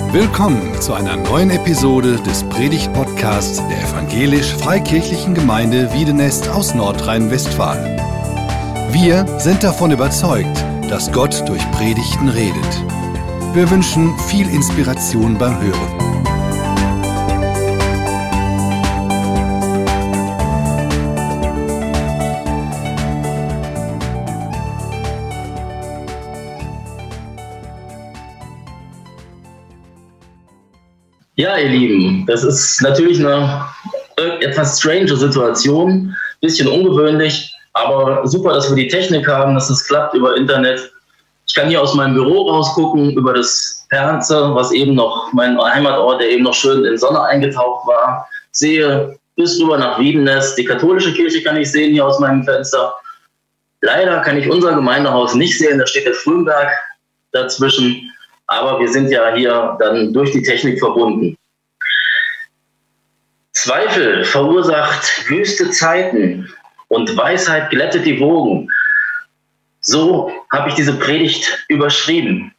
Willkommen zu einer neuen Episode des Predigt-Podcasts der Evangelisch-Freikirchlichen Gemeinde Wiedenest aus Nordrhein-Westfalen. Wir sind davon überzeugt, dass Gott durch Predigten redet. Wir wünschen viel Inspiration beim Hören. Ja, ihr Lieben, das ist natürlich eine etwas strange Situation, ein bisschen ungewöhnlich, aber super, dass wir die Technik haben, dass das klappt über Internet. Ich kann hier aus meinem Büro rausgucken, über das Perze, was eben noch mein Heimatort, der eben noch schön in Sonne eingetaucht war. Sehe bis rüber nach Wiedenest, die katholische Kirche kann ich sehen hier aus meinem Fenster. Leider kann ich unser Gemeindehaus nicht sehen, da steht der Frühberg dazwischen. Aber wir sind ja hier dann durch die Technik verbunden. Zweifel verursacht wüste Zeiten und Weisheit glättet die Wogen. So habe ich diese Predigt überschrieben.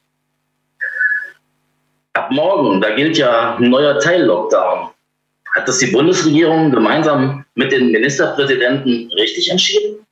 Ab morgen, da gilt ja ein neuer Teil-Lockdown. Hat das die Bundesregierung gemeinsam mit den Ministerpräsidenten richtig entschieden?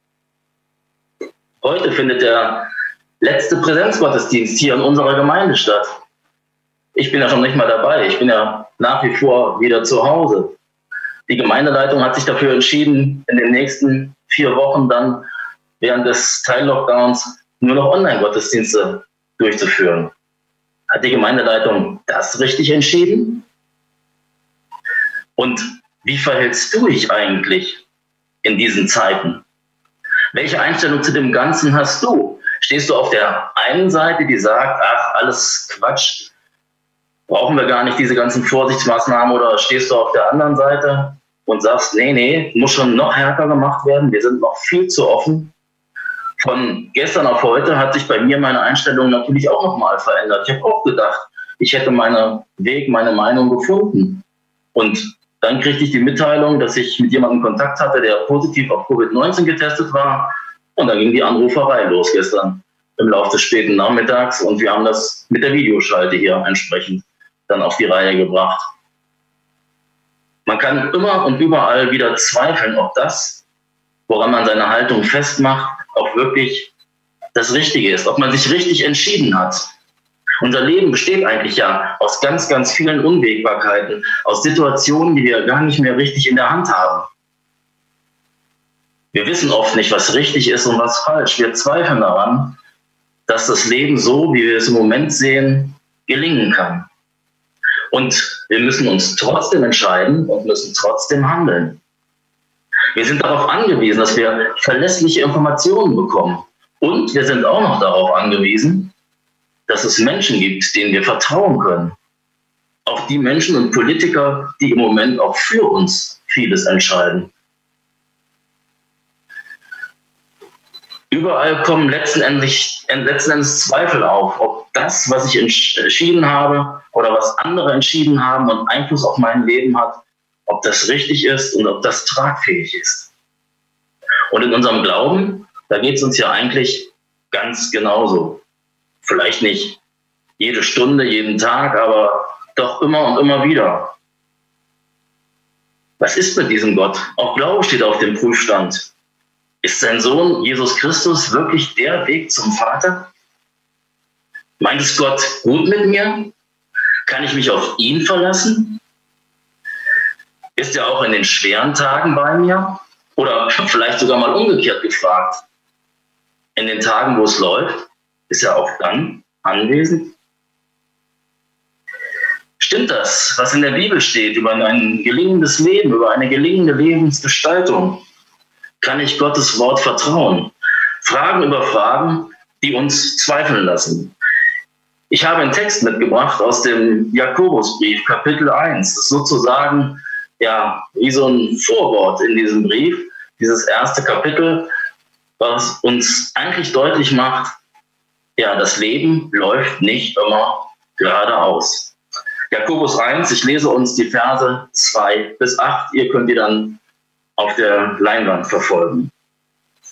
Heute findet der letzte Präsenzgottesdienst hier in unserer Gemeinde statt. Ich bin ja schon nicht mal dabei. Ich bin ja nach wie vor wieder zu Hause. Die Gemeindeleitung hat sich dafür entschieden, in den nächsten 4 Wochen dann während des Teil-Lockdowns nur noch Online-Gottesdienste durchzuführen. Hat die Gemeindeleitung das richtig entschieden? Und wie verhältst du dich eigentlich in diesen Zeiten? Welche Einstellung zu dem Ganzen hast du? Stehst du auf der einen Seite, die sagt, ach, alles Quatsch, brauchen wir gar nicht diese ganzen Vorsichtsmaßnahmen, oder stehst du auf der anderen Seite und sagst, nee, muss schon noch härter gemacht werden, wir sind noch viel zu offen. Von gestern auf heute hat sich bei mir meine Einstellung natürlich auch nochmal verändert. Ich habe auch gedacht, ich hätte meinen Weg, meine Meinung gefunden. Und dann kriegte ich die Mitteilung, dass ich mit jemandem Kontakt hatte, der positiv auf Covid-19 getestet war. Und dann ging die Anruferei los gestern im Laufe des späten Nachmittags. Und wir haben das mit der Videoschalte hier entsprechend dann auf die Reihe gebracht. Man kann immer und überall wieder zweifeln, ob das, woran man seine Haltung festmacht, auch wirklich das Richtige ist, ob man sich richtig entschieden hat. Unser Leben besteht eigentlich ja aus ganz, ganz vielen Unwägbarkeiten, aus Situationen, die wir gar nicht mehr richtig in der Hand haben. Wir wissen oft nicht, was richtig ist und was falsch. Wir zweifeln daran, dass das Leben so, wie wir es im Moment sehen, gelingen kann. Und wir müssen uns trotzdem entscheiden und müssen trotzdem handeln. Wir sind darauf angewiesen, dass wir verlässliche Informationen bekommen. Und wir sind auch noch darauf angewiesen, dass es Menschen gibt, denen wir vertrauen können. Auch die Menschen und Politiker, die im Moment auch für uns vieles entscheiden. Überall kommen letzten Endes Zweifel auf, ob das, was ich entschieden habe oder was andere entschieden haben und Einfluss auf mein Leben hat, ob das richtig ist und ob das tragfähig ist. Und in unserem Glauben, da geht es uns ja eigentlich ganz genauso. Vielleicht nicht jede Stunde, jeden Tag, aber doch immer und immer wieder. Was ist mit diesem Gott? Auch Glaube steht auf dem Prüfstand. Ist sein Sohn Jesus Christus wirklich der Weg zum Vater? Meint es Gott gut mit mir? Kann ich mich auf ihn verlassen? Ist er auch in den schweren Tagen bei mir? Oder vielleicht sogar mal umgekehrt gefragt. In den Tagen, wo es läuft, ist er auch dann anwesend? Stimmt das, was in der Bibel steht über ein gelingendes Leben, über eine gelingende Lebensgestaltung? Kann ich Gottes Wort vertrauen? Fragen über Fragen, die uns zweifeln lassen. Ich habe einen Text mitgebracht aus dem Jakobusbrief, Kapitel 1. Das ist sozusagen ja wie so ein Vorwort in diesem Brief, dieses erste Kapitel, was uns eigentlich deutlich macht, ja, das Leben läuft nicht immer geradeaus. Jakobus 1, ich lese uns die Verse 2 bis 8. Ihr könnt die dann auf der Leinwand verfolgen.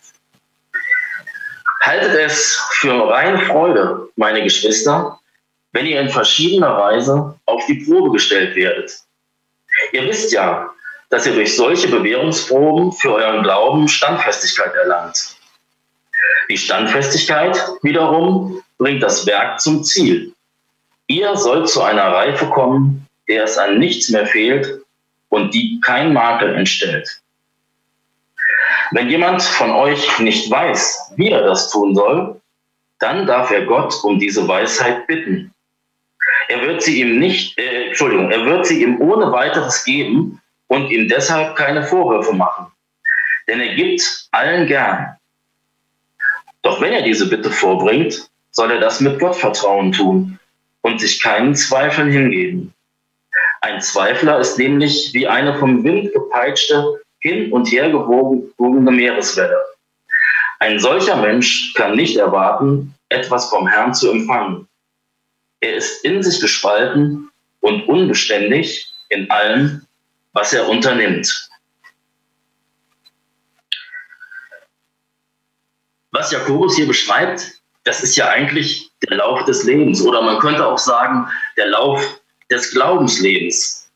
Haltet es für reine Freude, meine Geschwister, wenn ihr in verschiedener Weise auf die Probe gestellt werdet. Ihr wisst ja, dass ihr durch solche Bewährungsproben für euren Glauben Standfestigkeit erlangt. Die Standfestigkeit wiederum bringt das Werk zum Ziel. Ihr sollt zu einer Reife kommen, der es an nichts mehr fehlt und die kein Makel entstellt. Wenn jemand von euch nicht weiß, wie er das tun soll, dann darf er Gott um diese Weisheit bitten. Er wird sie ihm ohne weiteres geben und ihm deshalb keine Vorwürfe machen. Denn er gibt allen gern. Doch wenn er diese Bitte vorbringt, soll er das mit Gottvertrauen tun und sich keinen Zweifeln hingeben. Ein Zweifler ist nämlich wie eine vom Wind gepeitschte, hin und her gewogene Meereswelle. Ein solcher Mensch kann nicht erwarten, etwas vom Herrn zu empfangen. Er ist in sich gespalten und unbeständig in allem, was er unternimmt. Was Jakobus hier beschreibt, das ist ja eigentlich der Lauf des Lebens, oder man könnte auch sagen, der Lauf des Glaubenslebens.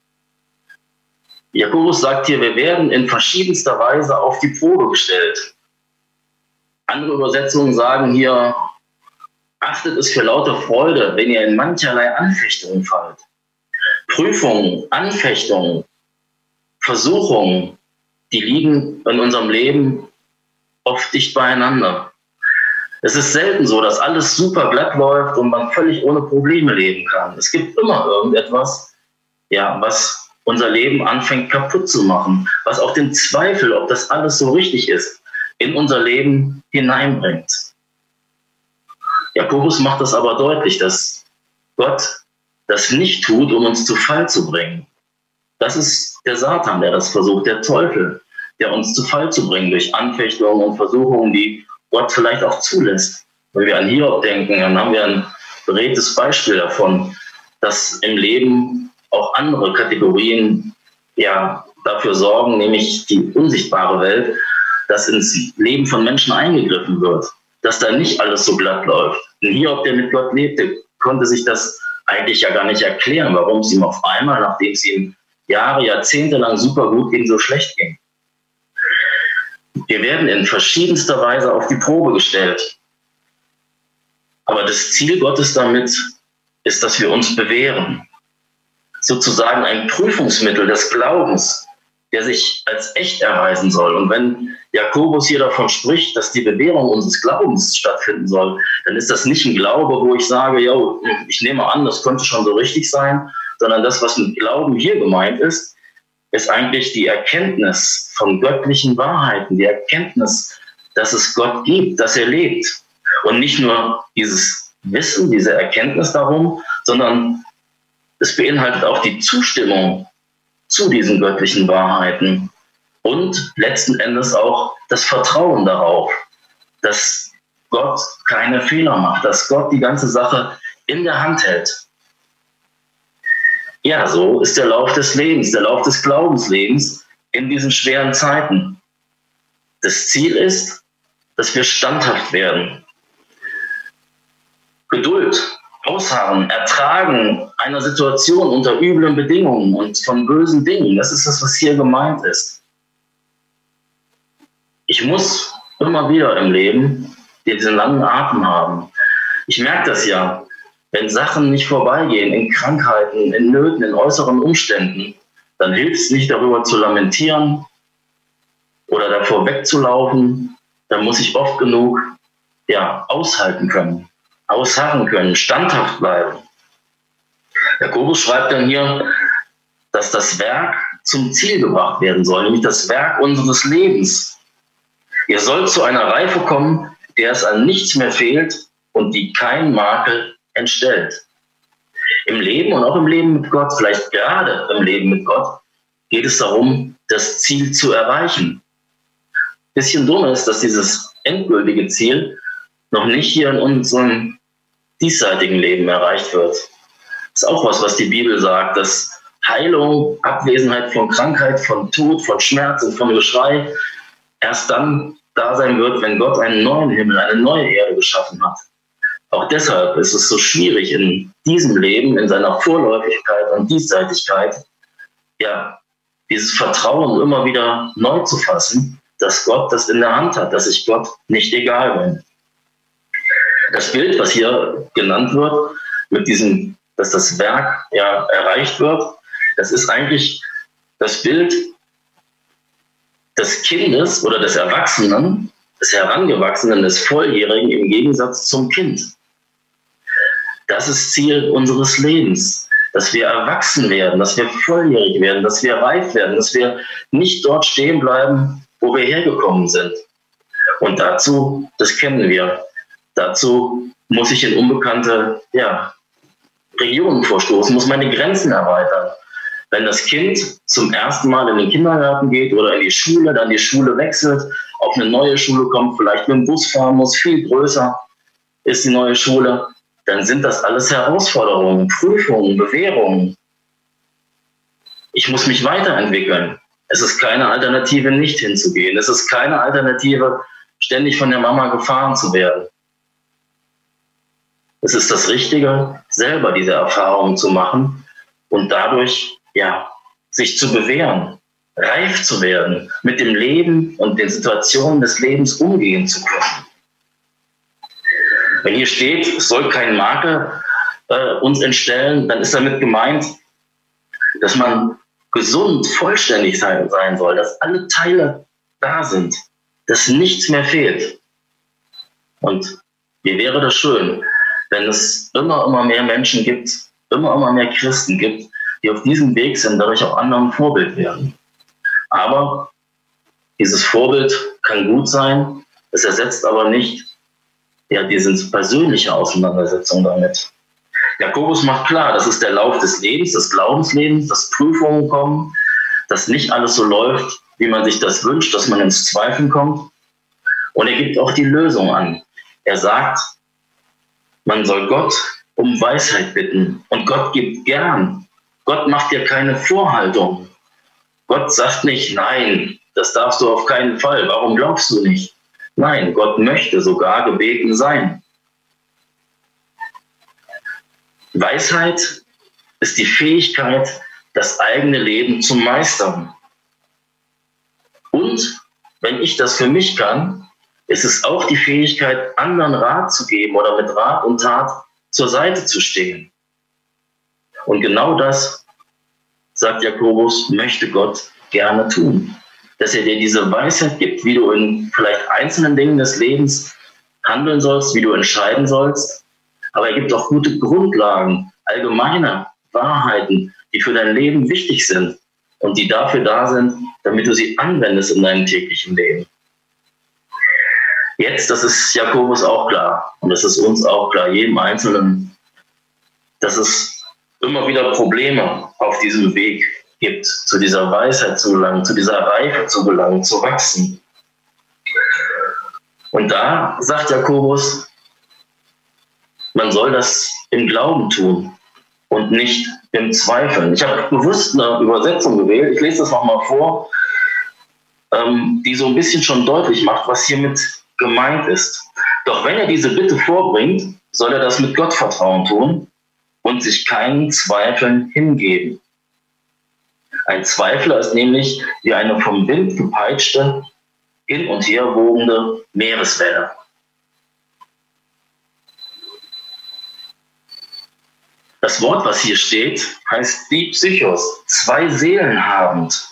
Jakobus sagt hier, wir werden in verschiedenster Weise auf die Probe gestellt. Andere Übersetzungen sagen hier, achtet es für lauter Freude, wenn ihr in mancherlei Anfechtungen fallt. Prüfungen, Anfechtungen, Versuchungen, die liegen in unserem Leben oft dicht beieinander. Es ist selten so, dass alles super glatt läuft und man völlig ohne Probleme leben kann. Es gibt immer irgendetwas, was unser Leben anfängt kaputt zu machen, was auch den Zweifel, ob das alles so richtig ist, in unser Leben hineinbringt. Jakobus macht das aber deutlich, dass Gott das nicht tut, um uns zu Fall zu bringen. Das ist der Satan, der das versucht, der Teufel, der uns zu Fall zu bringen durch Anfechtungen und Versuchungen, die Gott vielleicht auch zulässt. Wenn wir an Hiob denken, dann haben wir ein beredtes Beispiel davon, dass im Leben auch andere Kategorien dafür sorgen, nämlich die unsichtbare Welt, dass ins Leben von Menschen eingegriffen wird, dass da nicht alles so glatt läuft. Ein Hiob, der mit Gott lebte, konnte sich das eigentlich ja gar nicht erklären, warum es ihm auf einmal, nachdem es ihm Jahre, Jahrzehnte lang super gut ging, so schlecht ging. Wir werden in verschiedenster Weise auf die Probe gestellt. Aber das Ziel Gottes damit ist, dass wir uns bewähren. Sozusagen ein Prüfungsmittel des Glaubens, der sich als echt erweisen soll. Und wenn Jakobus hier davon spricht, dass die Bewährung unseres Glaubens stattfinden soll, dann ist das nicht ein Glaube, wo ich sage, ich nehme an, das könnte schon so richtig sein, sondern das, was mit Glauben hier gemeint ist eigentlich die Erkenntnis von göttlichen Wahrheiten, die Erkenntnis, dass es Gott gibt, dass er lebt. Und nicht nur dieses Wissen, diese Erkenntnis darum, sondern es beinhaltet auch die Zustimmung zu diesen göttlichen Wahrheiten und letzten Endes auch das Vertrauen darauf, dass Gott keine Fehler macht, dass Gott die ganze Sache in der Hand hält. Ja, so ist der Lauf des Lebens, der Lauf des Glaubenslebens in diesen schweren Zeiten. Das Ziel ist, dass wir standhaft werden. Geduld, Ausharren, Ertragen einer Situation unter üblen Bedingungen und von bösen Dingen, das ist das, was hier gemeint ist. Ich muss immer wieder im Leben diesen langen Atem haben. Ich merke das ja. Wenn Sachen nicht vorbeigehen, in Krankheiten, in Nöten, in äußeren Umständen, dann hilft es nicht, darüber zu lamentieren oder davor wegzulaufen. Dann muss ich oft genug aushalten können, ausharren können, standhaft bleiben. Jakobus schreibt dann hier, dass das Werk zum Ziel gebracht werden soll, nämlich das Werk unseres Lebens. Ihr sollt zu einer Reife kommen, der es an nichts mehr fehlt und die kein Makel entstellt. Im Leben und auch im Leben mit Gott, vielleicht gerade im Leben mit Gott, geht es darum, das Ziel zu erreichen. Bisschen dumm ist, dass dieses endgültige Ziel noch nicht hier in unserem diesseitigen Leben erreicht wird. Das ist auch was die Bibel sagt, dass Heilung, Abwesenheit von Krankheit, von Tod, von Schmerz und von Geschrei erst dann da sein wird, wenn Gott einen neuen Himmel, eine neue Erde geschaffen hat. Auch deshalb ist es so schwierig in diesem Leben, in seiner Vorläufigkeit und Diesseitigkeit, ja, dieses Vertrauen immer wieder neu zu fassen, dass Gott das in der Hand hat, dass ich Gott nicht egal bin. Das Bild, was hier genannt wird, mit diesem, dass das Werk ja erreicht wird, das ist eigentlich das Bild des Kindes oder des Erwachsenen, des Herangewachsenen, des Volljährigen im Gegensatz zum Kind. Das ist Ziel unseres Lebens, dass wir erwachsen werden, dass wir volljährig werden, dass wir reif werden, dass wir nicht dort stehen bleiben, wo wir hergekommen sind. Und dazu, das kennen wir, dazu muss ich in unbekannte Regionen vorstoßen, muss meine Grenzen erweitern. Wenn das Kind zum ersten Mal in den Kindergarten geht oder in die Schule, dann die Schule wechselt, auf eine neue Schule kommt, vielleicht mit dem Bus fahren muss, viel größer ist die neue Schule, dann sind das alles Herausforderungen, Prüfungen, Bewährungen. Ich muss mich weiterentwickeln. Es ist keine Alternative, nicht hinzugehen. Es ist keine Alternative, ständig von der Mama gefahren zu werden. Es ist das Richtige, selber diese Erfahrungen zu machen und dadurch sich zu bewähren, reif zu werden, mit dem Leben und den Situationen des Lebens umgehen zu können. Wenn hier steht, es soll kein Makel uns entstellen, dann ist damit gemeint, dass man gesund, vollständig sein soll, dass alle Teile da sind, dass nichts mehr fehlt. Und wie wäre das schön, wenn es immer mehr Menschen gibt, immer mehr Christen gibt, die auf diesem Weg sind, dadurch auch anderen Vorbild werden. Aber dieses Vorbild kann gut sein, es ersetzt aber nicht diese persönliche Auseinandersetzung damit. Jakobus macht klar, das ist der Lauf des Lebens, des Glaubenslebens, dass Prüfungen kommen, dass nicht alles so läuft, wie man sich das wünscht, dass man ins Zweifeln kommt. Und er gibt auch die Lösung an. Er sagt, man soll Gott um Weisheit bitten und Gott gibt gern. Gott macht dir keine Vorhaltung. Gott sagt nicht, nein, das darfst du auf keinen Fall, warum glaubst du nicht? Nein, Gott möchte sogar gebeten sein. Weisheit ist die Fähigkeit, das eigene Leben zu meistern. Und wenn ich das für mich kann, ist es auch die Fähigkeit, anderen Rat zu geben oder mit Rat und Tat zur Seite zu stehen. Und genau das, sagt Jakobus, möchte Gott gerne tun. Dass er dir diese Weisheit gibt, wie du in vielleicht einzelnen Dingen des Lebens handeln sollst, wie du entscheiden sollst. Aber er gibt auch gute Grundlagen, allgemeine Wahrheiten, die für dein Leben wichtig sind und die dafür da sind, damit du sie anwendest in deinem täglichen Leben. Jetzt, das ist Jakobus auch klar und das ist uns auch klar, jedem Einzelnen, dass es immer wieder Probleme auf diesem Weg gibt, zu dieser Weisheit zu gelangen, zu dieser Reife zu gelangen, zu wachsen. Und da sagt Jakobus, man soll das im Glauben tun und nicht im Zweifeln. Ich habe bewusst eine Übersetzung gewählt, ich lese das nochmal vor, die so ein bisschen schon deutlich macht, was hiermit gemeint ist. Doch wenn er diese Bitte vorbringt, soll er das mit Gottvertrauen tun und sich keinen Zweifeln hingeben. Ein Zweifler ist nämlich wie eine vom Wind gepeitschte, hin und her wogende Meereswelle. Das Wort, was hier steht, heißt Dipsychos, 2 Seelen habend.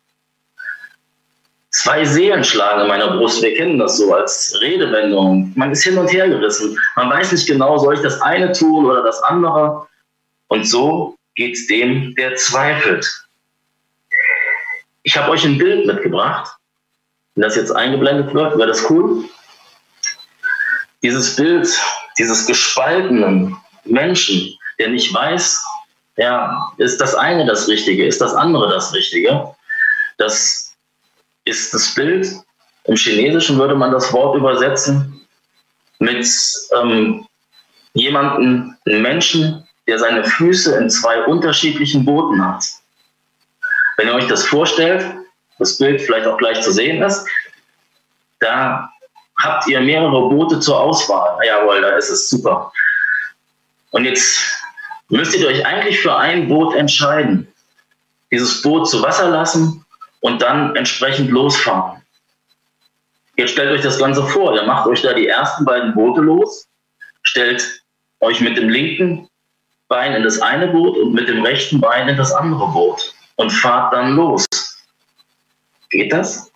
2 Seelen schlagen in meiner Brust, wir kennen das so als Redewendung. Man ist hin und her gerissen. Man weiß nicht genau, soll ich das eine tun oder das andere? Und so geht es dem, der zweifelt. Ich habe euch ein Bild mitgebracht. Wenn das jetzt eingeblendet wird, wäre das cool. Dieses Bild, dieses gespaltenen Menschen, der nicht weiß, ist das eine das Richtige, ist das andere das Richtige. Das ist das Bild. Im Chinesischen würde man das Wort übersetzen mit einem Menschen, der seine Füße in 2 unterschiedlichen Booten hat. Wenn ihr euch das vorstellt, das Bild vielleicht auch gleich zu sehen ist, da habt ihr mehrere Boote zur Auswahl. Jawohl, da ist es super. Und jetzt müsstet ihr euch eigentlich für ein Boot entscheiden. Dieses Boot zu Wasser lassen und dann entsprechend losfahren. Jetzt stellt euch das Ganze vor. Ihr macht euch da die ersten beiden Boote los, stellt euch mit dem linken Bein in das eine Boot und mit dem rechten Bein in das andere Boot und fahrt dann los. Geht das?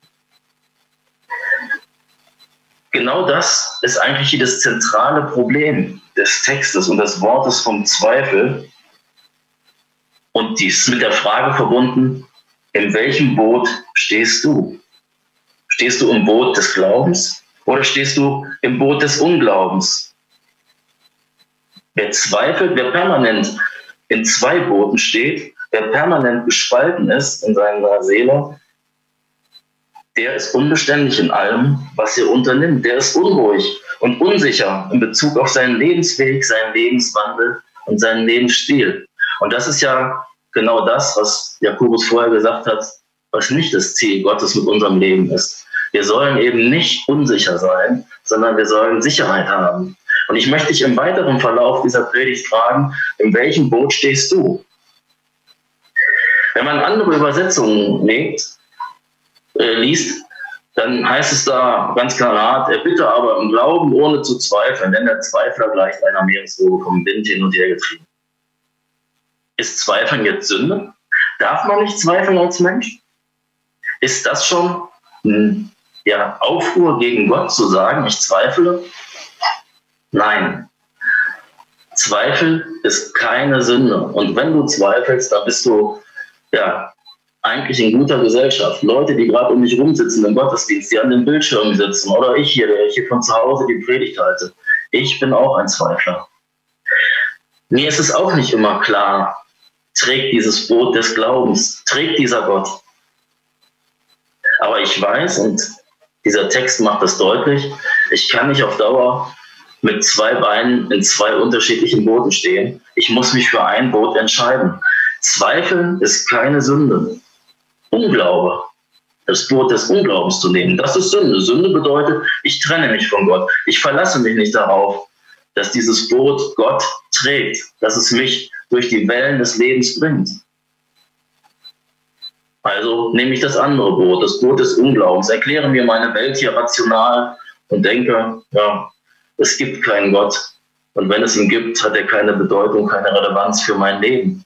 Genau das ist eigentlich das zentrale Problem des Textes und des Wortes vom Zweifel. Und dies ist mit der Frage verbunden, in welchem Boot stehst du? Stehst du im Boot des Glaubens oder stehst du im Boot des Unglaubens? Wer zweifelt, wer permanent in zwei Booten steht, wer permanent gespalten ist in seiner Seele, der ist unbeständig in allem, was er unternimmt. Der ist unruhig und unsicher in Bezug auf seinen Lebensweg, seinen Lebenswandel und seinen Lebensstil. Und das ist ja genau das, was Jakobus vorher gesagt hat, was nicht das Ziel Gottes mit unserem Leben ist. Wir sollen eben nicht unsicher sein, sondern wir sollen Sicherheit haben. Und ich möchte dich im weiteren Verlauf dieser Predigt fragen, in welchem Boot stehst du? Wenn man andere Übersetzungen liest, dann heißt es da ganz klar, er bitte aber im Glauben ohne zu zweifeln, denn der Zweifler gleicht einer Meereswoge vom Wind hin und her getrieben. Ist Zweifeln jetzt Sünde? Darf man nicht zweifeln als Mensch? Ist das schon Aufruhr gegen Gott zu sagen, ich zweifle? Nein. Zweifel ist keine Sünde. Und wenn du zweifelst, dann bist du eigentlich in guter Gesellschaft. Leute, die gerade um mich rumsitzen im Gottesdienst, die an den Bildschirmen sitzen, oder ich hier, der ich hier von zu Hause die Predigt halte. Ich bin auch ein Zweifler. Mir ist es auch nicht immer klar, trägt dieses Boot des Glaubens, trägt dieser Gott. Aber ich weiß, und dieser Text macht das deutlich, ich kann nicht auf Dauer mit zwei Beinen in zwei unterschiedlichen Booten stehen. Ich muss mich für ein Boot entscheiden. Zweifeln ist keine Sünde. Unglaube, das Boot des Unglaubens zu nehmen, das ist Sünde. Sünde bedeutet, ich trenne mich von Gott. Ich verlasse mich nicht darauf, dass dieses Boot Gott trägt, dass es mich durch die Wellen des Lebens bringt. Also nehme ich das andere Boot, das Boot des Unglaubens, erkläre mir meine Welt hier rational und denke, es gibt keinen Gott. Und wenn es ihn gibt, hat er keine Bedeutung, keine Relevanz für mein Leben.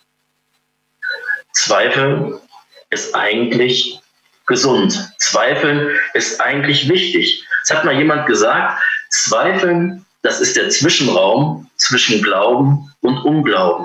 Zweifel ist eigentlich gesund. Zweifeln ist eigentlich wichtig. Es hat mal jemand gesagt, Zweifeln, das ist der Zwischenraum zwischen Glauben und Unglauben.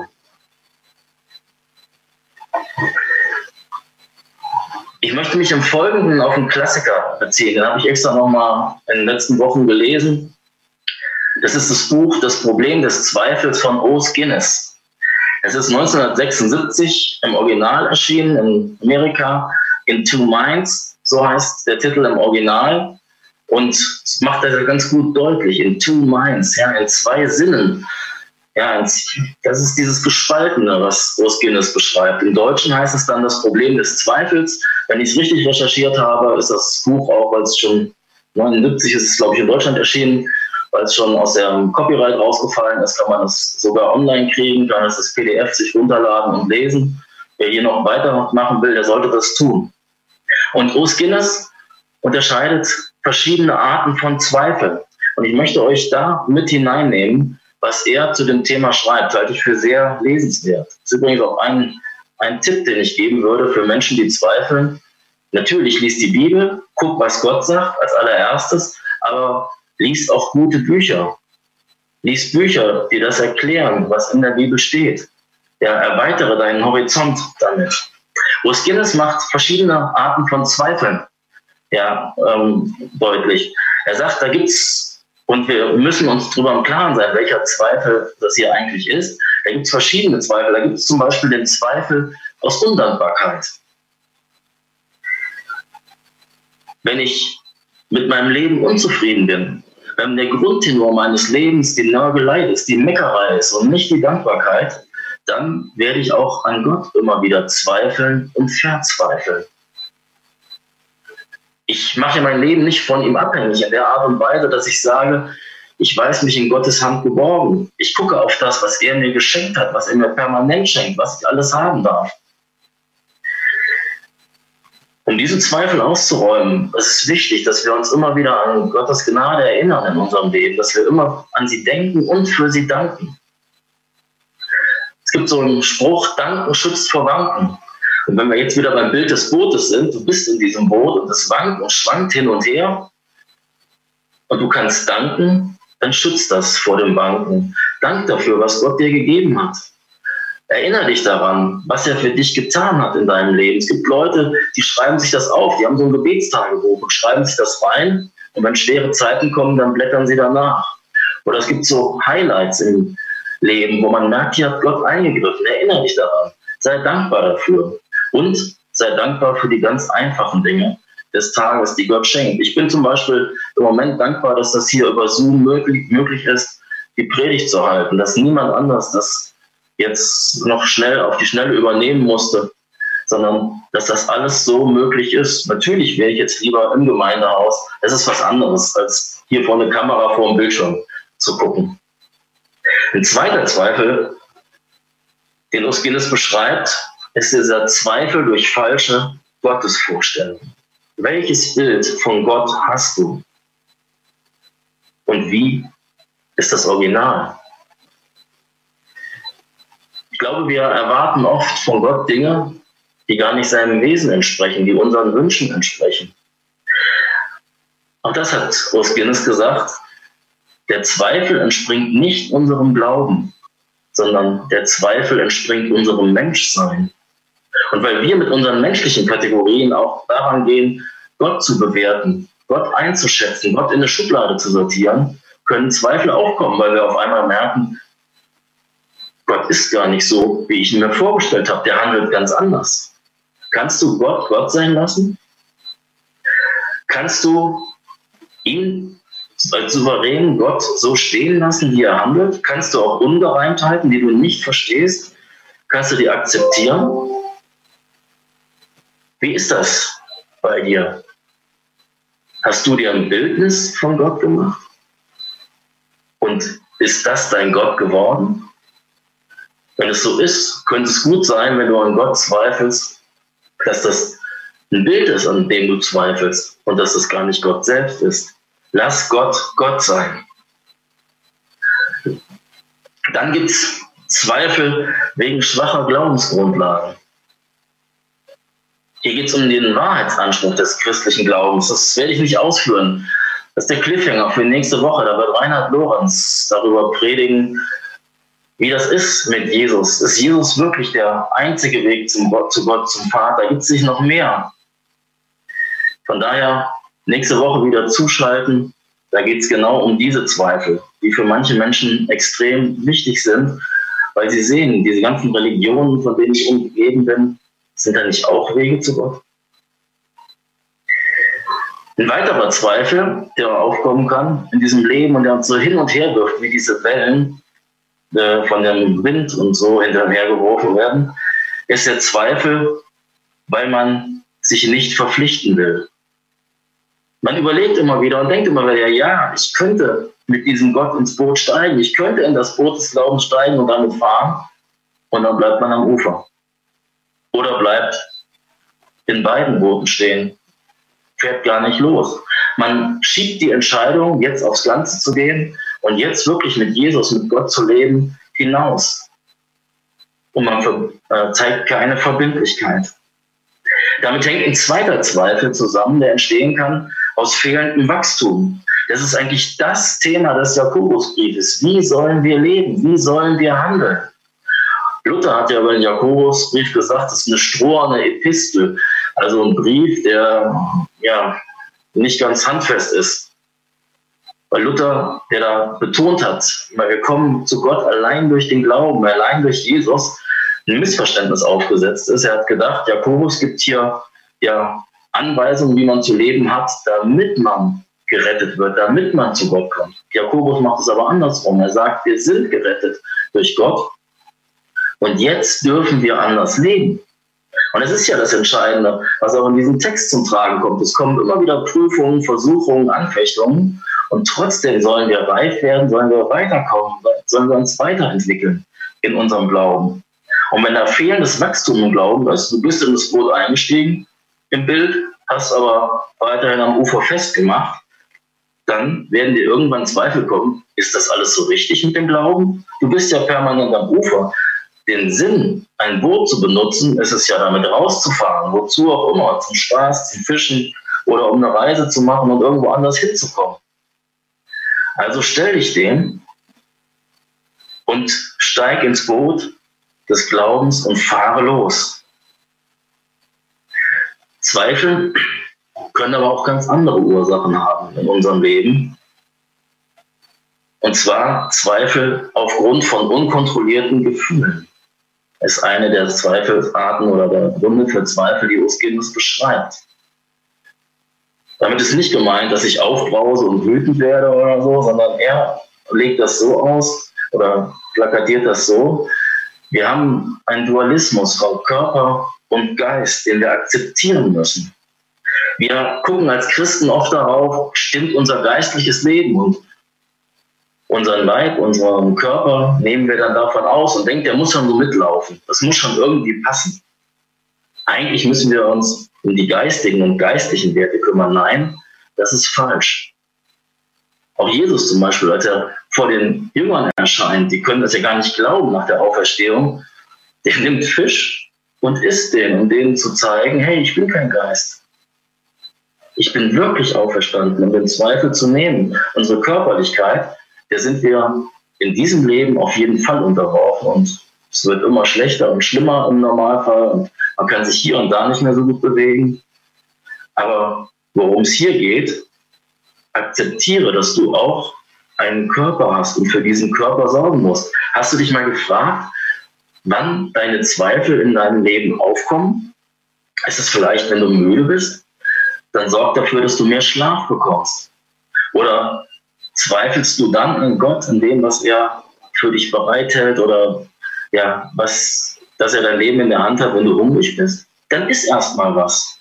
Ich möchte mich im Folgenden auf einen Klassiker beziehen. Den habe ich extra nochmal in den letzten Wochen gelesen. Das ist das Buch Das Problem des Zweifels von Os Guinness. Es ist 1976 im Original erschienen in Amerika, In Two Minds, so heißt der Titel im Original. Und es macht das ganz gut deutlich, in two minds, in zwei Sinnen. Das ist dieses Gespaltene, was Os Guinness beschreibt. Im Deutschen heißt es dann das Problem des Zweifels. Wenn ich es richtig recherchiert habe, ist das Buch auch, weil es schon 1979 ist, es, glaube ich, in Deutschland erschienen, weil es schon aus dem Copyright rausgefallen ist, kann man es sogar online kriegen, kann es das PDF sich runterladen und lesen. Wer hier noch weitermachen will, der sollte das tun. Und Os Guinness unterscheidet verschiedene Arten von Zweifeln. Und ich möchte euch da mit hineinnehmen, was er zu dem Thema schreibt, halte ich für sehr lesenswert. Das ist übrigens auch ein Tipp, den ich geben würde für Menschen, die zweifeln. Natürlich liest die Bibel, guck, was Gott sagt als allererstes, aber lies auch gute Bücher. Lies Bücher, die das erklären, was in der Bibel steht. Erweitere deinen Horizont damit. Os Guinness macht verschiedene Arten von Zweifeln deutlich. Er sagt, da gibt's, und wir müssen uns darüber im Klaren sein, welcher Zweifel das hier eigentlich ist. Da gibt es verschiedene Zweifel. Da gibt es zum Beispiel den Zweifel aus Undankbarkeit. Wenn ich mit meinem Leben unzufrieden bin, wenn der Grundtenor meines Lebens die Nörgelei ist, die Meckerei ist und nicht die Dankbarkeit, dann werde ich auch an Gott immer wieder zweifeln und verzweifeln. Ich mache mein Leben nicht von ihm abhängig in der Art und Weise, dass ich sage, ich weiß mich in Gottes Hand geborgen. Ich gucke auf das, was er mir geschenkt hat, was er mir permanent schenkt, was ich alles haben darf. Um diesen Zweifel auszuräumen, ist es wichtig, dass wir uns immer wieder an Gottes Gnade erinnern in unserem Leben, dass wir immer an sie denken und für sie danken. Es gibt so einen Spruch, Danken schützt vor Wanken. Und wenn wir jetzt wieder beim Bild des Bootes sind, du bist in diesem Boot und es wankt und schwankt hin und her und du kannst danken, dann schützt das vor dem Wanken. Dank dafür, was Gott dir gegeben hat. Erinnere dich daran, was er für dich getan hat in deinem Leben. Es gibt Leute, die schreiben sich das auf, die haben so ein Gebetstagebuch und schreiben sich das rein und wenn schwere Zeiten kommen, dann blättern sie danach. Oder es gibt so Highlights im Leben, wo man merkt, hier hat Gott eingegriffen. Erinnere dich daran. Sei dankbar dafür. Und sei dankbar für die ganz einfachen Dinge des Tages, die Gott schenkt. Ich bin zum Beispiel im Moment dankbar, dass das hier über Zoom möglich ist, die Predigt zu halten, dass niemand anders das jetzt noch schnell auf die Schnelle übernehmen musste, sondern dass das alles so möglich ist. Natürlich wäre ich jetzt lieber im Gemeindehaus. Es ist was anderes, als hier vor der Kamera vor dem Bildschirm zu gucken. Ein zweiter Zweifel, den Urs Guinness beschreibt, ist dieser Zweifel durch falsche Gottesvorstellungen. Welches Bild von Gott hast du? Und wie ist das Original? Ich glaube, wir erwarten oft von Gott Dinge, die gar nicht seinem Wesen entsprechen, die unseren Wünschen entsprechen. Auch das hat Urs Guinness gesagt. Der Zweifel entspringt nicht unserem Glauben, sondern der Zweifel entspringt unserem Menschsein. Und weil wir mit unseren menschlichen Kategorien auch daran gehen, Gott zu bewerten, Gott einzuschätzen, Gott in eine Schublade zu sortieren, können Zweifel aufkommen, weil wir auf einmal merken, Gott ist gar nicht so, wie ich ihn mir vorgestellt habe. Der handelt ganz anders. Kannst du Gott Gott sein lassen? Kannst du ihn als souveränen Gott so stehen lassen, wie er handelt? Kannst du auch Ungereimtheiten, die du nicht verstehst, kannst du die akzeptieren? Wie ist das bei dir? Hast du dir ein Bildnis von Gott gemacht? Und ist das dein Gott geworden? Wenn es so ist, könnte es gut sein, wenn du an Gott zweifelst, dass das ein Bild ist, an dem du zweifelst und dass es gar nicht Gott selbst ist. Lass Gott Gott sein. Dann gibt es Zweifel wegen schwacher Glaubensgrundlagen. Hier geht es um den Wahrheitsanspruch des christlichen Glaubens. Das werde ich nicht ausführen. Das ist der Cliffhanger für nächste Woche. Da wird Reinhard Lorenz darüber predigen, wie das ist mit Jesus. Ist Jesus wirklich der einzige Weg zu Gott, zum Vater? Gibt es nicht noch mehr? Von daher nächste Woche wieder zuschalten. Da geht es genau um diese Zweifel, die für manche Menschen extrem wichtig sind, weil sie sehen, diese ganzen Religionen, von denen ich umgeben bin, sind da nicht auch Wege zu Gott? Ein weiterer Zweifel, der aufkommen kann in diesem Leben und der uns so hin und her wirft, wie diese Wellen von dem Wind und so hinterhergeworfen werden, ist der Zweifel, weil man sich nicht verpflichten will. Man überlegt immer wieder und denkt immer wieder, ja, ich könnte mit diesem Gott ins Boot steigen, ich könnte in das Boot des Glaubens steigen und damit fahren, und dann bleibt man am Ufer. Oder bleibt in beiden Booten stehen, fährt gar nicht los. Man schiebt die Entscheidung, jetzt aufs Ganze zu gehen und jetzt wirklich mit Jesus, mit Gott zu leben, hinaus. Und man zeigt keine Verbindlichkeit. Damit hängt ein zweiter Zweifel zusammen, der entstehen kann aus fehlendem Wachstum. Das ist eigentlich das Thema des Jakobusbriefes. Wie sollen wir leben? Wie sollen wir handeln? Luther hat ja über den Jakobusbrief gesagt, es ist eine stroherne Epistel, also ein Brief, der ja nicht ganz handfest ist. Weil Luther, der da betont hat, wir kommen zu Gott allein durch den Glauben, allein durch Jesus, ein Missverständnis aufgesetzt ist. Er hat gedacht, Jakobus gibt hier ja Anweisungen, wie man zu leben hat, damit man gerettet wird, damit man zu Gott kommt. Jakobus macht es aber andersrum. Er sagt, wir sind gerettet durch Gott und jetzt dürfen wir anders leben. Und es ist ja das Entscheidende, was auch in diesem Text zum Tragen kommt. Es kommen immer wieder Prüfungen, Versuchungen, Anfechtungen. Und trotzdem sollen wir reif werden, sollen wir weiterkommen, sollen wir uns weiterentwickeln in unserem Glauben. Und wenn da fehlendes Wachstum im Glauben ist, du bist in das Boot eingestiegen im Bild, hast aber weiterhin am Ufer festgemacht, dann werden dir irgendwann Zweifel kommen. Ist das alles so richtig mit dem Glauben? Du bist ja permanent am Ufer. Den Sinn, ein Boot zu benutzen, ist es ja damit rauszufahren, wozu auch immer, zum Spaß, zum Fischen oder um eine Reise zu machen und irgendwo anders hinzukommen. Also stell dich dem und steig ins Boot des Glaubens und fahre los. Zweifel können aber auch ganz andere Ursachen haben in unserem Leben. Und zwar Zweifel aufgrund von unkontrollierten Gefühlen. Ist eine der Zweifelarten oder der Gründe für Zweifel, die Urskindus beschreibt. Damit ist nicht gemeint, dass ich aufbrause und wütend werde oder so, sondern er legt das so aus oder plakatiert das so. Wir haben einen Dualismus von Körper und Geist, den wir akzeptieren müssen. Wir gucken als Christen oft darauf, stimmt unser geistliches Leben und unseren Leib, unseren Körper nehmen wir dann davon aus und denken, der muss schon so mitlaufen. Das muss schon irgendwie passen. Eigentlich müssen wir uns um die geistigen und geistlichen Werte kümmern. Nein, das ist falsch. Auch Jesus zum Beispiel, als er vor den Jüngern erscheint, die können das ja gar nicht glauben nach der Auferstehung, der nimmt Fisch und isst den, um denen zu zeigen, hey, ich bin kein Geist. Ich bin wirklich auferstanden, um den Zweifel zu nehmen. Unsere Körperlichkeit, der sind wir in diesem Leben auf jeden Fall unterworfen und es wird immer schlechter und schlimmer im Normalfall und man kann sich hier und da nicht mehr so gut bewegen. Aber worum es hier geht, akzeptiere, dass du auch einen Körper hast und für diesen Körper sorgen musst. Hast du dich mal gefragt, wann deine Zweifel in deinem Leben aufkommen? Ist es vielleicht, wenn du müde bist? Dann sorg dafür, dass du mehr Schlaf bekommst. Oder zweifelst du dann an Gott, in dem, was er für dich bereithält oder ja, dass er dein Leben in der Hand hat, wenn du hungrig bist? Dann isst erstmal was.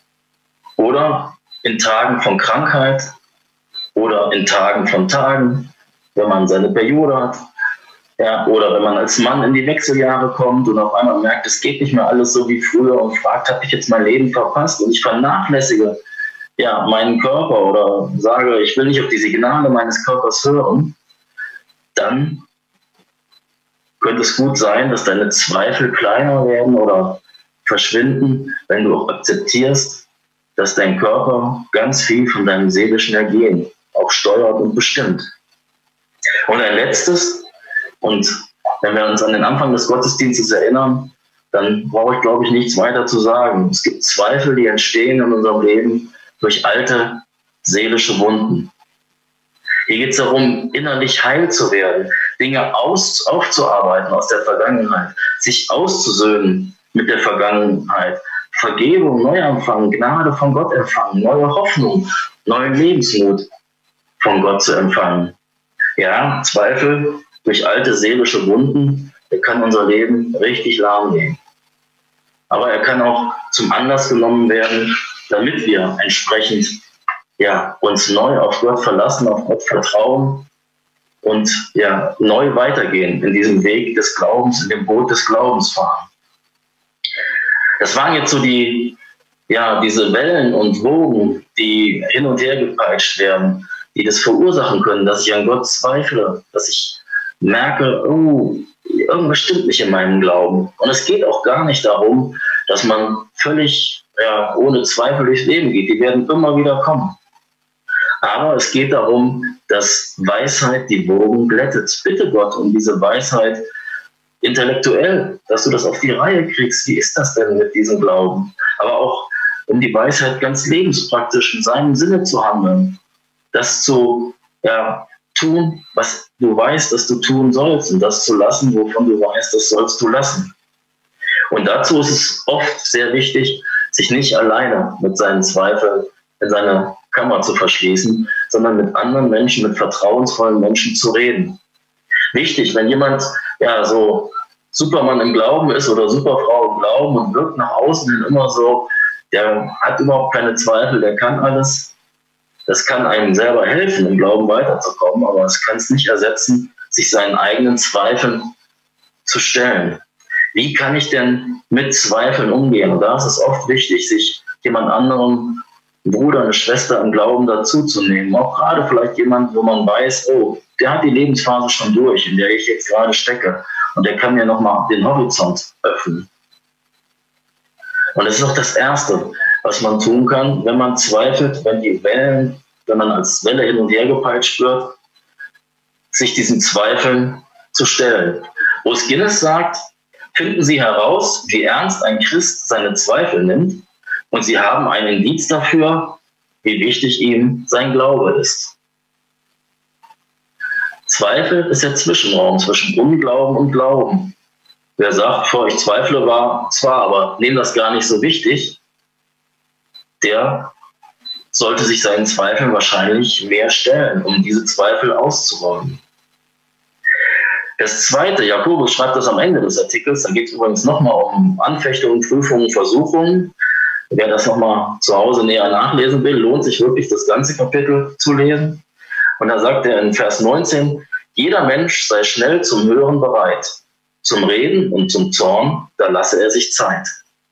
Oder in Tagen von Krankheit oder in Tagen von Tagen, wenn man seine Periode hat. Ja, oder wenn man als Mann in die Wechseljahre kommt und auf einmal merkt, es geht nicht mehr alles so wie früher und fragt, habe ich jetzt mein Leben verpasst und ich vernachlässige ja, meinen Körper oder sage, ich will nicht auf die Signale meines Körpers hören, dann könnte es gut sein, dass deine Zweifel kleiner werden oder verschwinden, wenn du auch akzeptierst, dass dein Körper ganz viel von deinem seelischen Ergehen auch steuert und bestimmt. Und ein letztes, und wenn wir uns an den Anfang des Gottesdienstes erinnern, dann brauche ich, glaube ich, nichts weiter zu sagen. Es gibt Zweifel, die entstehen in unserem Leben durch alte seelische Wunden. Hier geht es darum, innerlich heil zu werden, Dinge aufzuarbeiten aus der Vergangenheit, sich auszusöhnen mit der Vergangenheit, Vergebung, Neuanfang, Gnade von Gott empfangen, neue Hoffnung, neuen Lebensmut von Gott zu empfangen. Ja, Zweifel durch alte seelische Wunden, der kann unser Leben richtig lahmlegen. Aber er kann auch zum Anlass genommen werden, damit wir entsprechend ja, uns neu auf Gott verlassen, auf Gott vertrauen und ja, neu weitergehen in diesem Weg des Glaubens, in dem Boot des Glaubens fahren. Das waren jetzt so diese Wellen und Wogen, die hin und her gepeitscht werden, die das verursachen können, dass ich an Gott zweifle, dass ich merke, oh, irgendwas stimmt nicht in meinem Glauben. Und es geht auch gar nicht darum, dass man völlig ohne Zweifel durchs Leben geht. Die werden immer wieder kommen. Aber es geht darum, dass Weisheit die Wogen glättet. Bitte Gott um diese Weisheit intellektuell, dass du das auf die Reihe kriegst. Wie ist das denn mit diesem Glauben? Aber auch um die Weisheit ganz lebenspraktisch in seinem Sinne zu handeln. Das zu tun, was du weißt, dass du tun sollst, und das zu lassen, wovon du weißt, das sollst du lassen. Und dazu ist es oft sehr wichtig, sich nicht alleine mit seinen Zweifeln in seine Kammer zu verschließen, sondern mit anderen Menschen, mit vertrauensvollen Menschen zu reden. Wichtig, wenn jemand so Supermann im Glauben ist oder Superfrau im Glauben und wirkt nach außen hin immer so, der hat überhaupt keine Zweifel, der kann alles. Das kann einem selber helfen, im Glauben weiterzukommen, aber es kann es nicht ersetzen, sich seinen eigenen Zweifeln zu stellen. Wie kann ich denn mit Zweifeln umgehen? Und da ist es oft wichtig, sich jemand anderem, einen Bruder, eine Schwester im Glauben dazuzunehmen. Auch gerade vielleicht jemand, wo man weiß, oh, der hat die Lebensphase schon durch, in der ich jetzt gerade stecke. Und der kann mir nochmal den Horizont öffnen. Und das ist auch das Erste, was man tun kann, wenn man zweifelt, wenn man als Welle hin und her gepeitscht wird, sich diesen Zweifeln zu stellen. Urs Guinness sagt, finden Sie heraus, wie ernst ein Christ seine Zweifel nimmt, und Sie haben ein Indiz dafür, wie wichtig ihm sein Glaube ist. Zweifel ist der Zwischenraum zwischen Unglauben und Glauben. Wer sagt, bevor ich zweifle, war zwar, aber nehme das gar nicht so wichtig, der sollte sich seinen Zweifeln wahrscheinlich mehr stellen, um diese Zweifel auszuräumen. Das Zweite, Jakobus schreibt das am Ende des Artikels, da geht es übrigens nochmal um Anfechtungen, Prüfungen, Versuchungen. Wer das nochmal zu Hause näher nachlesen will, lohnt sich wirklich, das ganze Kapitel zu lesen. Und da sagt er in Vers 19, jeder Mensch sei schnell zum Hören bereit, zum Reden und zum Zorn, da lasse er sich Zeit.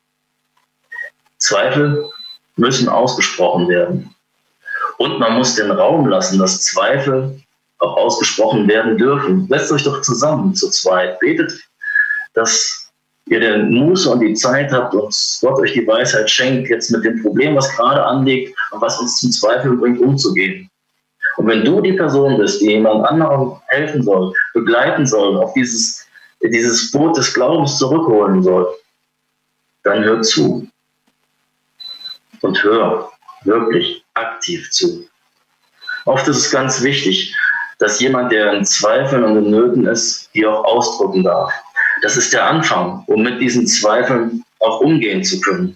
Zweifel müssen ausgesprochen werden. Und man muss den Raum lassen, dass Zweifel auch ausgesprochen werden dürfen. Setzt euch doch zusammen zu zweit. Betet, dass ihr den Muße und die Zeit habt und Gott euch die Weisheit schenkt, jetzt mit dem Problem, was gerade anliegt und was uns zum Zweifel bringt, umzugehen. Und wenn du die Person bist, die jemand anderem helfen soll, begleiten soll, auf dieses Boot des Glaubens zurückholen soll, dann hör zu. Und hör wirklich aktiv zu. Oft ist es ganz wichtig, dass jemand, der in Zweifeln und in Nöten ist, die auch ausdrücken darf. Das ist der Anfang, um mit diesen Zweifeln auch umgehen zu können.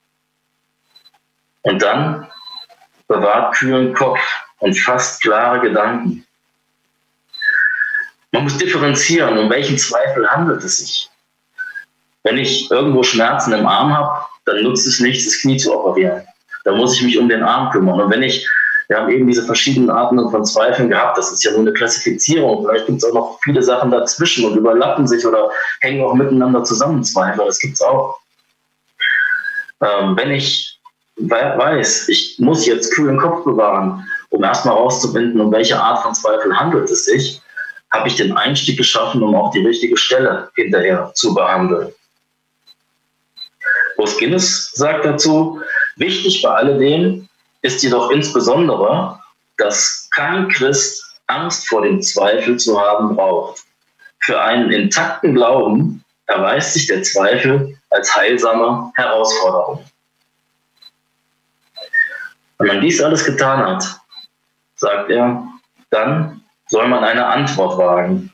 Und dann bewahrt kühlen Kopf und fasst klare Gedanken. Man muss differenzieren, um welchen Zweifel handelt es sich. Wenn ich irgendwo Schmerzen im Arm habe, dann nutzt es nichts, das Knie zu operieren. Da muss ich mich um den Arm kümmern. Und wir haben eben diese verschiedenen Arten von Zweifeln gehabt, das ist ja nur eine Klassifizierung. Vielleicht gibt es auch noch viele Sachen dazwischen und überlappen sich oder hängen auch miteinander zusammen, Zweifel, das gibt es auch. Wenn ich weiß, ich muss jetzt kühlen Kopf bewahren, um erstmal herauszufinden, um welche Art von Zweifel handelt es sich, habe ich den Einstieg geschaffen, um auch die richtige Stelle hinterher zu behandeln. Urs Guinness sagt dazu, wichtig bei alledem ist jedoch insbesondere, dass kein Christ Angst vor dem Zweifel zu haben braucht. Für einen intakten Glauben erweist sich der Zweifel als heilsame Herausforderung. Wenn man dies alles getan hat, sagt er, dann soll man eine Antwort wagen.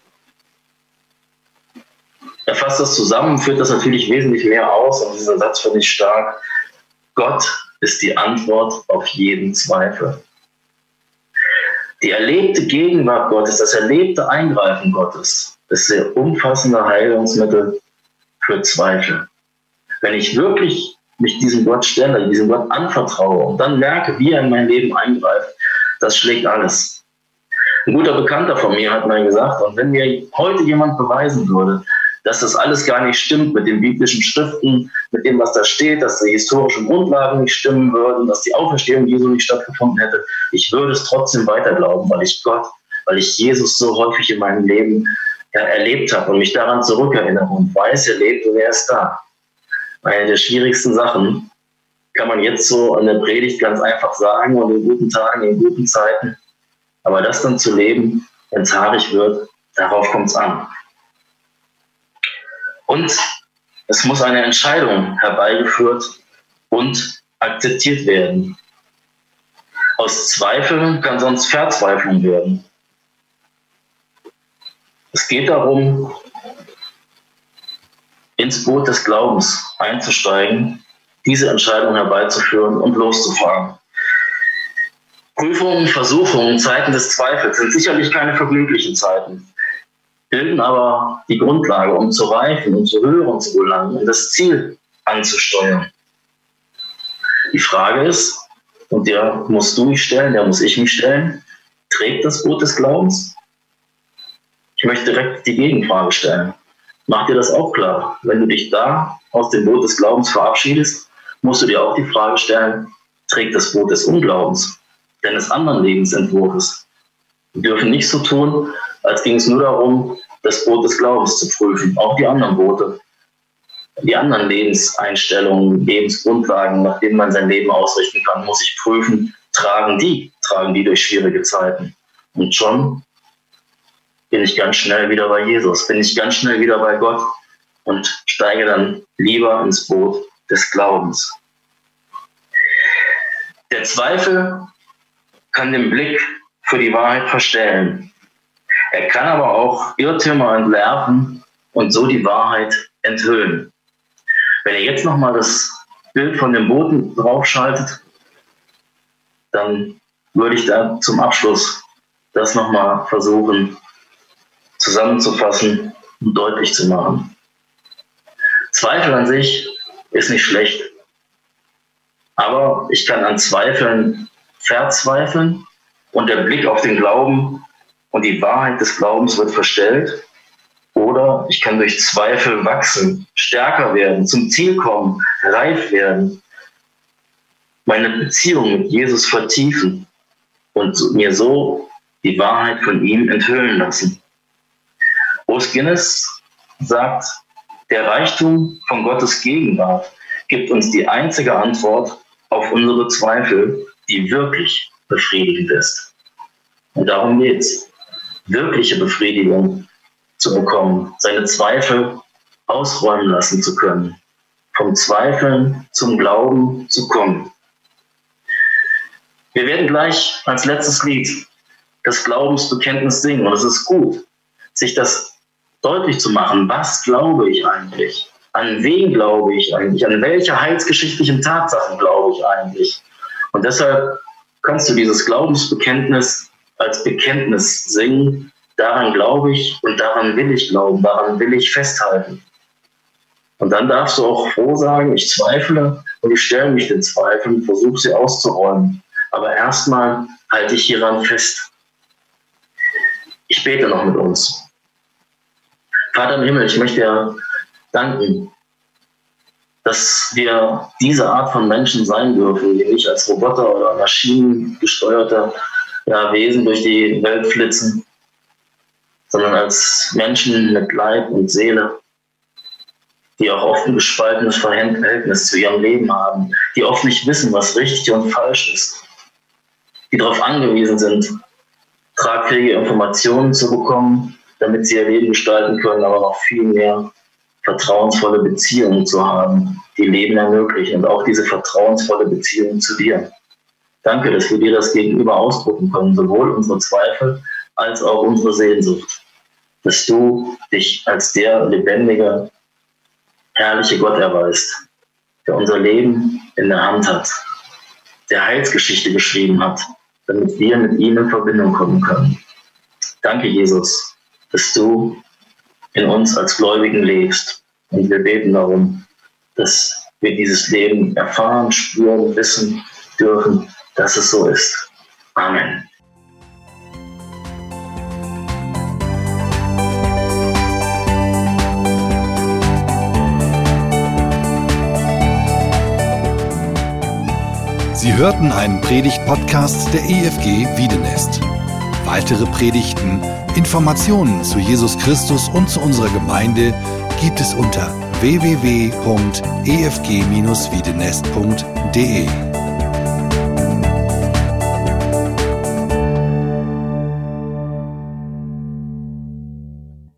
Er fasst das zusammen, führt das natürlich wesentlich mehr aus, und dieser Satz finde ich stark. Gott ist die Antwort auf jeden Zweifel. Die erlebte Gegenwart Gottes, das erlebte Eingreifen Gottes, ist der umfassende Heilungsmittel für Zweifel. Wenn ich wirklich mich diesem Gott stelle, diesem Gott anvertraue und dann merke, wie er in mein Leben eingreift, das schlägt alles. Ein guter Bekannter von mir hat mal gesagt, und wenn mir heute jemand beweisen würde, dass das alles gar nicht stimmt mit den biblischen Schriften, mit dem, was da steht, dass die historischen Grundlagen nicht stimmen würden, dass die Auferstehung Jesu nicht stattgefunden hätte, ich würde es trotzdem weiter glauben, weil ich Jesus so häufig in meinem Leben erlebt habe und mich daran zurückerinnere und weiß, er lebt und er ist da. Eine der schwierigsten Sachen kann man jetzt so in der Predigt ganz einfach sagen und in guten Tagen, in guten Zeiten. Aber das dann zu leben, wenn es haarig wird, darauf kommt es an. Und es muss eine Entscheidung herbeigeführt und akzeptiert werden. Aus Zweifeln kann sonst Verzweiflung werden. Es geht darum, ins Boot des Glaubens einzusteigen, diese Entscheidung herbeizuführen und loszufahren. Prüfungen, Versuchungen, Zeiten des Zweifels sind sicherlich keine vergnüglichen Zeiten. bilden aber die Grundlage, um zu reifen und zu hören zu gelangen und das Ziel anzusteuern. Die Frage ist, und der musst du mich stellen, der muss ich mich stellen, trägt das Boot des Glaubens? Ich möchte direkt die Gegenfrage stellen. Mach dir das auch klar. Wenn du dich da aus dem Boot des Glaubens verabschiedest, musst du dir auch die Frage stellen, trägt das Boot des Unglaubens, deines anderen Lebensentwurfs? Wir dürfen nicht so tun, als ging es nur darum, das Boot des Glaubens zu prüfen. Auch die anderen Boote, die anderen Lebenseinstellungen, Lebensgrundlagen, nach denen man sein Leben ausrichten kann, muss ich prüfen, tragen die durch schwierige Zeiten. Und schon bin ich ganz schnell wieder bei Jesus, bin ich ganz schnell wieder bei Gott und steige dann lieber ins Boot des Glaubens. Der Zweifel kann den Blick für die Wahrheit verstellen. Er kann aber auch Irrtümer entlarven und so die Wahrheit enthüllen. Wenn ihr jetzt nochmal das Bild von den Booten draufschaltet, dann würde ich da zum Abschluss das nochmal versuchen zusammenzufassen und deutlich zu machen. Zweifel an sich ist nicht schlecht, aber ich kann an Zweifeln verzweifeln und der Blick auf den Glauben und die Wahrheit des Glaubens wird verstellt. Oder ich kann durch Zweifel wachsen, stärker werden, zum Ziel kommen, reif werden, meine Beziehung mit Jesus vertiefen und mir so die Wahrheit von ihm enthüllen lassen. Urs Guinness sagt, der Reichtum von Gottes Gegenwart gibt uns die einzige Antwort auf unsere Zweifel, die wirklich befriedigend ist. Und darum geht's. Wirkliche Befriedigung zu bekommen, seine Zweifel ausräumen lassen zu können, vom Zweifeln zum Glauben zu kommen. Wir werden gleich als letztes Lied das Glaubensbekenntnis singen und es ist gut, sich das deutlich zu machen. Was glaube ich eigentlich? An wen glaube ich eigentlich? An welche heilsgeschichtlichen Tatsachen glaube ich eigentlich? Und deshalb kannst du dieses Glaubensbekenntnis als Bekenntnis singen. Daran glaube ich und daran will ich glauben, daran will ich festhalten. Und dann darfst du auch froh sagen, ich zweifle und ich stelle mich den Zweifeln, versuche sie auszuräumen. Aber erstmal halte ich hieran fest. Ich bete noch mit uns. Vater im Himmel, ich möchte dir danken, dass wir diese Art von Menschen sein dürfen, die nicht als Roboter oder maschinengesteuerte Wesen durch die Welt flitzen, sondern als Menschen mit Leib und Seele, die auch oft ein gespaltenes Verhältnis zu ihrem Leben haben, die oft nicht wissen, was richtig und falsch ist, die darauf angewiesen sind, tragfähige Informationen zu bekommen, damit sie ihr Leben gestalten können, aber noch viel mehr vertrauensvolle Beziehungen zu haben, die Leben ermöglichen und auch diese vertrauensvolle Beziehung zu dir. Danke, dass wir dir das gegenüber ausdrücken können, sowohl unsere Zweifel als auch unsere Sehnsucht, dass du dich als der lebendige, herrliche Gott erweist, der unser Leben in der Hand hat, der Heilsgeschichte geschrieben hat, damit wir mit ihm in Verbindung kommen können. Danke, Jesus, dass du in uns als Gläubigen lebst. Und wir beten darum, dass wir dieses Leben erfahren, spüren, wissen dürfen, dass es so ist. Amen. Sie hörten einen Predigt-Podcast der EFG Wiedenest. Weitere Predigten, Informationen zu Jesus Christus und zu unserer Gemeinde gibt es unter www.efg-wiedenest.de.